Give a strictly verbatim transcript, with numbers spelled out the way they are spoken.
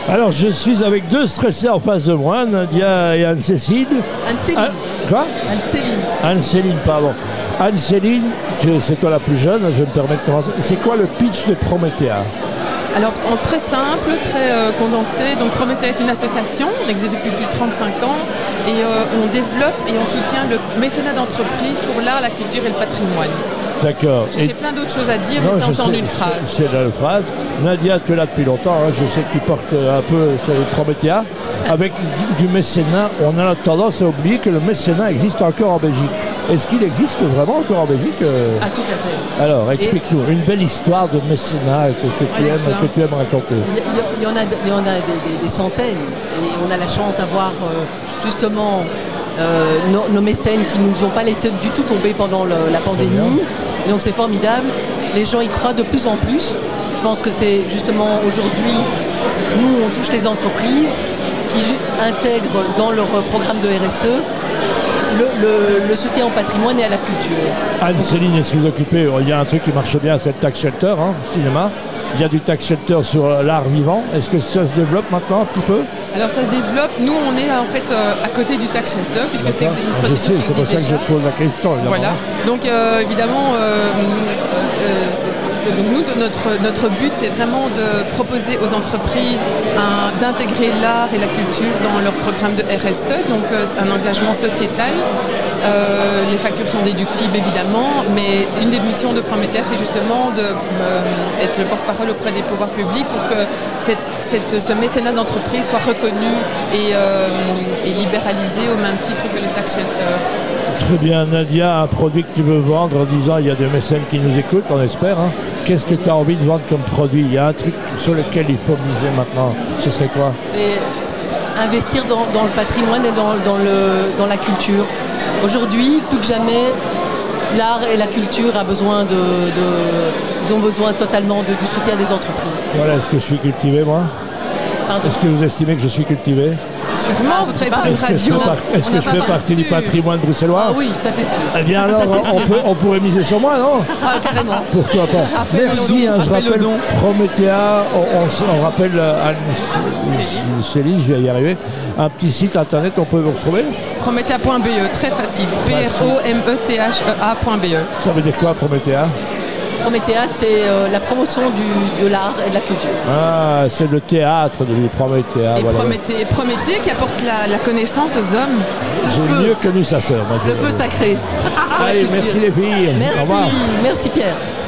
Alors, je suis avec deux stressés en face de moi, Nadia et Anne-Cécile. Anne-Céline. Anne... Quoi Anne-Céline. Anne-Céline, pardon. Anne-Céline, c'est toi la plus jeune, je me permets de commencer. C'est quoi le pitch de Promethea ? Alors, en très simple, très euh, condensé. Donc, Promethea est une association, on existe depuis plus de trente-cinq ans, et euh, on développe et on soutient le mécénat d'entreprise pour l'art, la culture et le patrimoine. D'accord. J'ai Et... plein d'autres choses à dire, non, mais ça, c'est en une c'est, phrase. C'est dans une phrase. Nadia, tu es là depuis longtemps, hein, je sais que tu portes un peu sur le Promethea. Avec du, du mécénat, on a tendance à oublier que le mécénat existe encore en Belgique. Est-ce qu'il existe vraiment encore en Belgique euh... Ah, tout à fait. Alors, explique-nous, et... une belle histoire de mécénat que, que, tu, aimes, que tu aimes raconter. Il y, y, y en a, il y en a des, des, des centaines, et on a la chance d'avoir euh, justement euh, nos, nos mécènes qui ne nous ont pas laissé du tout tomber pendant le, la pandémie. Et donc c'est formidable, les gens y croient de plus en plus. Je pense que c'est justement aujourd'hui, nous on touche les entreprises qui intègrent dans leur programme de R S E le, le, le soutien au patrimoine et à la culture. Anne-Céline, est-ce que vous occupez, il y a un truc qui marche bien, c'est le tax shelter, hein, cinéma. Il y a du tax shelter sur l'art vivant. Est-ce que ça se développe maintenant un petit peu ? Alors ça se développe. Nous, on est en fait euh, à côté du tax shelter puisque D'accord. c'est une procédure je sais, qui c'est pour ça existe que déjà. je pose la question. Évidemment. Voilà. Donc euh, évidemment, euh, euh, donc nous, de notre, notre but, c'est vraiment de proposer aux entreprises un, d'intégrer l'art et la culture dans leur programme de R S E, donc euh, un engagement sociétal. Euh, les factures sont déductibles évidemment, mais une des missions de Promethea, c'est justement d'être euh, le porte-parole auprès des pouvoirs publics pour que cette, cette, ce mécénat d'entreprise soit reconnu et, euh, et libéralisé au même titre que le tax shelter. Très bien, Nadia, un produit que tu veux vendre en disant il y a des mécènes qui nous écoutent, on espère. Hein. Qu'est-ce que tu as envie de vendre comme produit ? Il y a un truc sur lequel il faut miser maintenant. Ce serait quoi ? Et investir dans, dans le patrimoine et dans, dans, le, dans la culture. Aujourd'hui, plus que jamais, l'art et la culture a besoin de, de, ils ont besoin totalement de, du soutien des entreprises. Voilà, est-ce que je suis cultivé, moi ? Pardon ? Est-ce que vous estimez que je suis cultivé ? Sûrement, vous travaillez pour une radio. Est-ce que je fais partie du patrimoine bruxellois ? Ah oui, ça c'est sûr. Eh bien alors, on, peut, on pourrait miser sur moi, non ? Ah, carrément. Pourquoi pas ? Appel Merci, don, hein, je rappelle don. Promethea, on, on, on rappelle à Céline, je vais y arriver, un petit site internet, on peut vous retrouver ? Promethea point B E, très facile. P R O M E T H E A point B E. Ça veut dire quoi, Promethea ? Promethea, c'est euh, la promotion du, de l'art et de la culture. Ah, c'est le théâtre de Promethea. Et voilà. Prométhée, Prométhée qui apporte la, la connaissance aux hommes. J'ai feu. mieux connu sa sœur. Le feu sacré. Allez, merci les filles. Merci, au revoir. merci Pierre.